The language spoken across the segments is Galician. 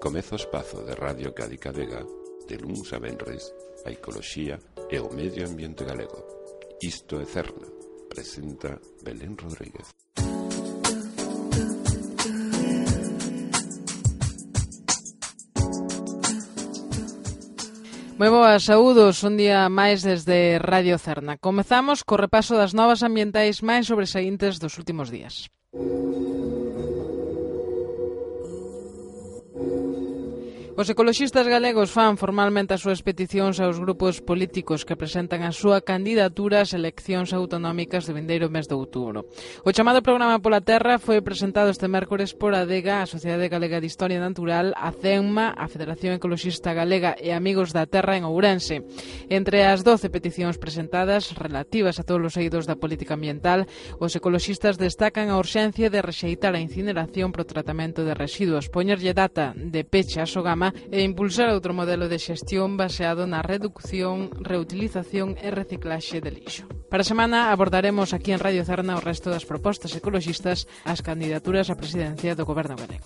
Comeza o espazo de Radio Cádiz Vega de luns a venres, a ecoloxía e o medio ambiente galego. Isto é Cerna, presenta Belén Rodríguez. Moi boas, saúdos, un día máis desde Radio Cerna. Comezamos co repaso das novas ambientais máis sobresaíntes dos últimos días. Os ecoloxistas galegos fan formalmente as súas peticións aos grupos políticos que presentan a súa candidatura ás eleccións autonómicas de vindeiro mes de outubro. O chamado Programa pola Terra foi presentado este mércores por ADEGA, a Sociedade Galega de Historia Natural, a CENMA, a Federación Ecoloxista Galega e Amigos da Terra en Ourense. Entre as 12 peticións presentadas, relativas a todos os eidos da política ambiental, os ecoloxistas destacan a urxencia de rexeitar a incineración pro tratamento de residuos, poñerlle data de peche a Sogama e impulsar outro modelo de xestión baseado na reducción, reutilización e reciclaxe de lixo. Para a semana abordaremos aquí en Radio Cerna o resto das propostas ecoloxistas ás candidaturas á presidencia do Goberno galego.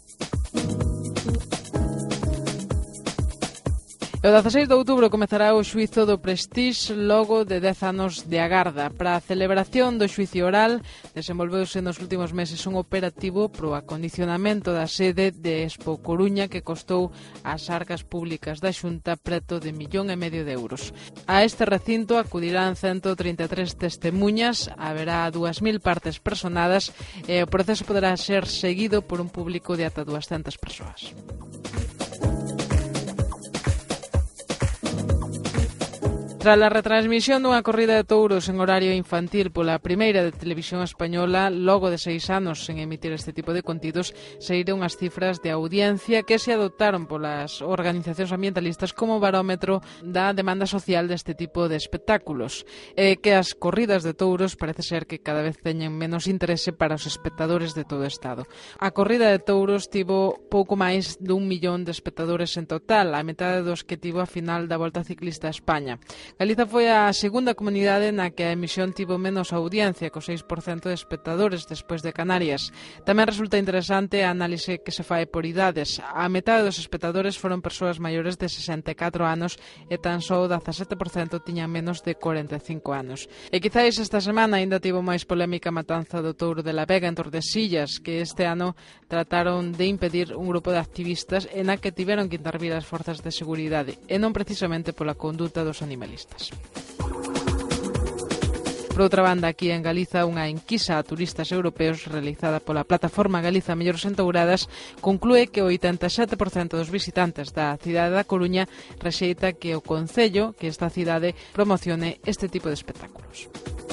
E o 16 de outubro comezará o xuizo do Prestige logo de 10 anos de agarda. Para a celebración do xuicio oral, desenvolveuse nos últimos meses un operativo pro acondicionamento da sede de Expo Coruña que costou ás arcas públicas da Xunta preto de 1,5 millón de euros. A este recinto acudirán 133 testemunhas, haberá 2.000 partes personadas e o proceso poderá ser seguido por un público de ata 200 persoas. Tras a retransmisión dunha corrida de touros en horario infantil pola primeira de televisión española, logo de 6 anos sen emitir este tipo de contidos, saíron as cifras de audiencia que se adoptaron polas organizacións ambientalistas como barómetro da demanda social deste tipo de espectáculos. E que as corridas de touros parece ser que cada vez teñen menos interese para os espectadores de todo o Estado. A corrida de touros tivo pouco máis de 1 millón de espectadores en total, a metade dos que tivo a final da Volta Ciclista a España. Galiza foi a segunda comunidade na que a emisión tivo menos audiencia, co 6% de espectadores despois de Canarias. Tamén resulta interesante a análise que se fai por idades. A metade dos espectadores foron persoas maiores de 64 anos e tan só o 17% tiñan menos de 45 anos. E quizáis esta semana ainda tivo máis polémica a matanza do touro de la Vega en Tordesillas, que este ano trataron de impedir un grupo de activistas e na que tiveron que intervir as forzas de seguridade, e non precisamente pola conduta dos animalistas. Por outra banda, aquí en Galiza, unha enquisa a turistas europeos realizada pola plataforma Galiza Mellores Entouradas conclúe que o 87% dos visitantes da cidade da Coruña rexeita que o concello, que esta cidade, promocione este tipo de espectáculos.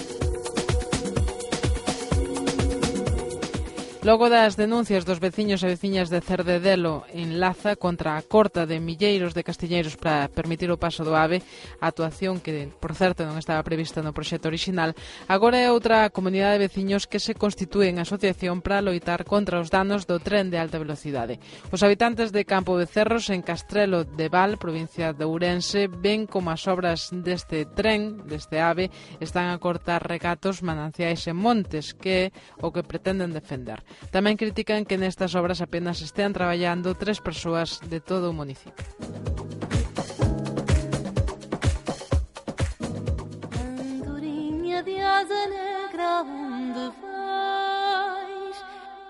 Logo das denuncias dos veciños e veciñas de Cerdedelo en Laza contra a corta de milleiros de castiñeiros para permitir o paso do AVE, a actuación que, por certo, non estaba prevista no proxecto orixinal, agora é outra comunidade de veciños que se constitúe en asociación para loitar contra os danos do tren de alta velocidade. Os habitantes de Campo de Cerros, en Castrelo de Val, provincia de Ourense, ven como as obras deste tren, deste AVE, están a cortar regatos, mananciais e montes, que é o que pretenden defender. Tamén critican que nestas obras apenas estean traballando 3 persoas de todo o municipio. Andorinha de asa negra, onde vais?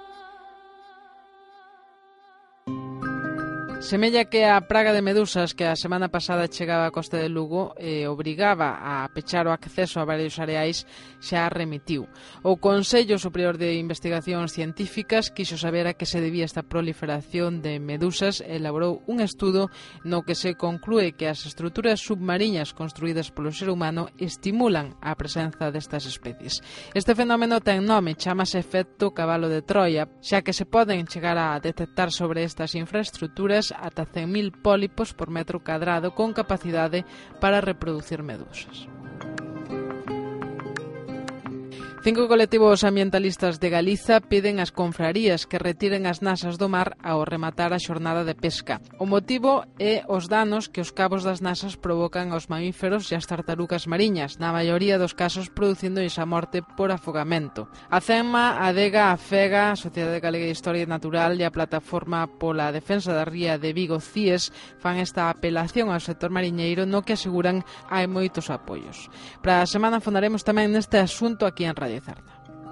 Semella que a praga de medusas que a semana pasada chegaba á costa de Lugo e obrigaba a pechar o acceso a varios areais xa remitiu. O Consello Superior de Investigacións Científicas quixo saber a que se debía esta proliferación de medusas e elaborou un estudo no que se conclúe que as estruturas submariñas construídas polo ser humano estimulan a presenza destas especies. Este fenómeno ten nome, chamase efecto cabalo de Troia, xa que se poden chegar a detectar sobre estas infraestruturas ata 100.000 pólipos por metro cadrado con capacidade para reproducir medusas. 5 colectivos ambientalistas de Galiza piden ás confrarías que retiren as nasas do mar ao rematar a xornada de pesca. O motivo é os danos que os cabos das nasas provocan aos mamíferos e as tartarugas mariñas, na maioría dos casos producindo-lles a morte por afogamento. A CEMA, a ADEGA, a FEGA, a Sociedade Galega de Historia Natural e a Plataforma pola Defensa da Ría de Vigo, CIES, fan esta apelación ao sector mariñeiro no que aseguran hai moitos apoios. Para a semana fondaremos tamén neste asunto aquí en Radio Cerna.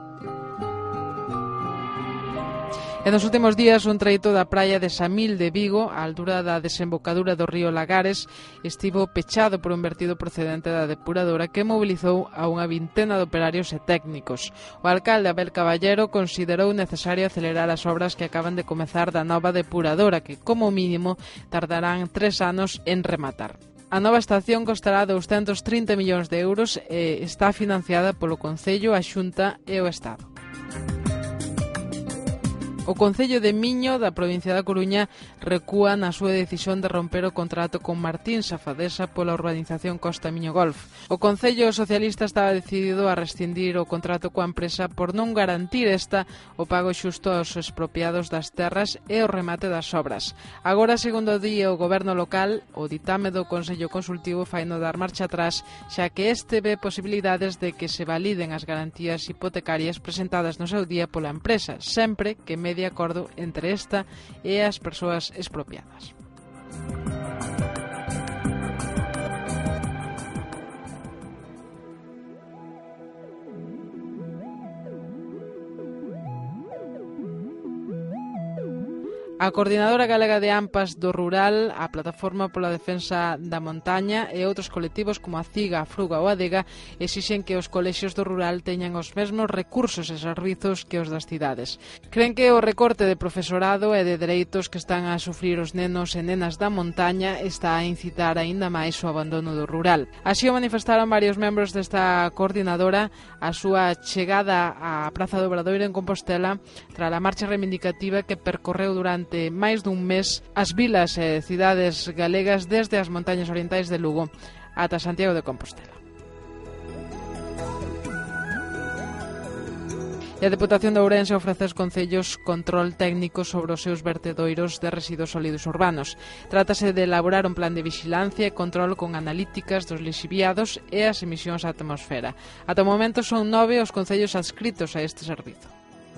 E nos últimos días, un treito da praia de Samil de Vigo, á altura da desembocadura do río Lagares, estivo pechado por un vertido procedente da depuradora que mobilizou a unha vintena de operarios e técnicos. O alcalde Abel Caballero considerou necesario acelerar as obras que acaban de comezar da nova depuradora, que como mínimo tardarán 3 anos en rematar. A nova estación costará 230 millóns de euros e está financiada polo Concello, a Xunta e o Estado. O Concello de Miño, da provincia da Coruña, recúa na súa decisión de romper o contrato con Martín Safadesa pola urbanización Costa Miño Golf. O Concello Socialista estaba decidido a rescindir o contrato coa empresa por non garantir esta o pago xusto aos expropiados das terras e o remate das obras. Agora, segundo di o goberno local, o ditame do Consello Consultivo fai no dar marcha atrás, xa que este ve posibilidades de que se validen as garantías hipotecarias presentadas no seu día pola empresa, sempre que de acordo entre esta e as persoas expropiadas. A Coordinadora Galega de AMPAs do Rural, a Plataforma pola Defensa da Montaña e outros colectivos como a CIGA, a FRUGA ou a ADEGA exixen que os colexios do rural teñan os mesmos recursos e servizos que os das cidades. Cren que o recorte de profesorado e de dereitos que están a sufrir os nenos e nenas da montaña está a incitar aínda máis o abandono do rural. Así o manifestaron varios membros desta coordinadora a súa chegada á Praza do Obradoiro en Compostela tras a marcha reivindicativa que percorreu durante máis dun mes as vilas e cidades galegas desde as montañas orientais de Lugo ata Santiago de Compostela. E a Deputación de Ourense ofrece aos concellos control técnico sobre os seus vertedoiros de residuos sólidos urbanos. Trátase de elaborar un plan de vixilancia e control con analíticas dos lixiviados e as emisións á atmosfera. Ata o momento son 9 os concellos adscritos a este servizo.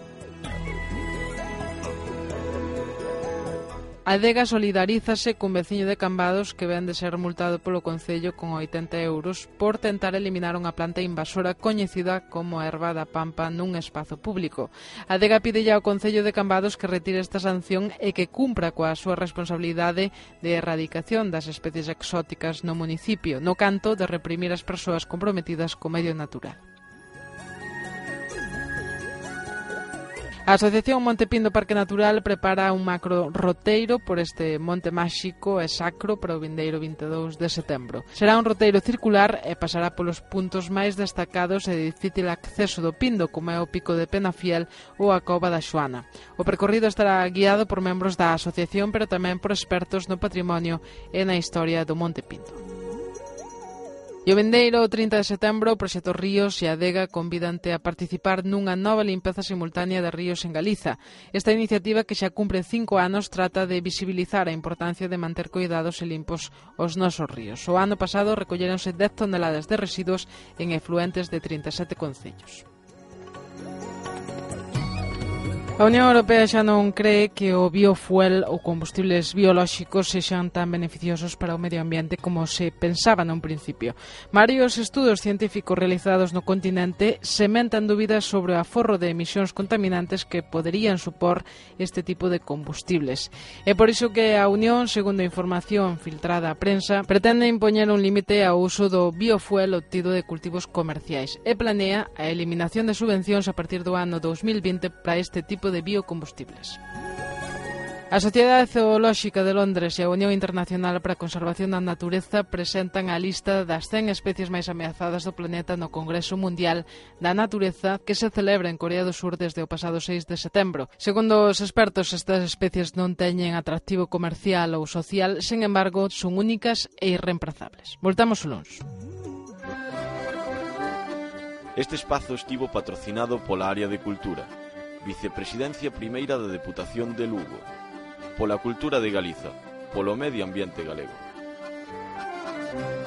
A ADEGA solidarízase cun veciño de Cambados que ven de ser multado polo Concello con 80 euros por tentar eliminar unha planta invasora coñecida como erva da pampa nun espazo público. A ADEGA pide ao Concello de Cambados que retire esta sanción e que cumpra coa súa responsabilidade de erradicación das especies exóticas no municipio, no canto de reprimir as persoas comprometidas co medio natural. A Asociación Monte Pindo Parque Natural prepara un macro roteiro por este monte máxico e sacro para o vindeiro 22 de setembro. Será un roteiro circular e pasará polos puntos máis destacados e de difícil acceso do Pindo, como é o Pico de Penafiel ou a Cova da Xoana. O percorrido estará guiado por membros da asociación, pero tamén por expertos no patrimonio e na historia do Monte Pindo. E o vindeiro 30 de setembro, o Proxecto Ríos e a ADEGA convídante a participar nunha nova limpeza simultánea de ríos en Galiza. Esta iniciativa, que xa cumpre 5 anos, trata de visibilizar a importancia de manter cuidados e limpos os nosos ríos. O ano pasado recolleronse 10 toneladas de residuos en efluentes de 37 concellos. A Unión Europea xa non cree que o biofuel ou combustibles biolóxicos sexan tan beneficiosos para o medio ambiente como se pensaba nun principio. Varios estudos científicos realizados no continente sementan dúbidas sobre o aforro de emisións contaminantes que poderían supor este tipo de combustibles. É por iso que a Unión, segundo a información filtrada á prensa, pretende impoñer un límite ao uso do biofuel obtido de cultivos comerciais e planea a eliminación de subvencións a partir do ano 2020 para este tipo de biocombustibles. A Sociedade Zoolóxica de Londres e a Unión Internacional para a Conservación da Natureza presentan a lista das 100 especies máis ameazadas do planeta no Congreso Mundial da Natureza que se celebra en Corea do Sur desde o pasado 6 de setembro. Segundo os expertos, estas especies non teñen atractivo comercial ou social, sen embargo, son únicas e irreemplazables. Voltamos o luns. Este espazo estivo patrocinado pola área de Cultura, Vicepresidencia Primeira da Deputación de Lugo, pola Cultura de Galiza, polo Medio Ambiente Galego.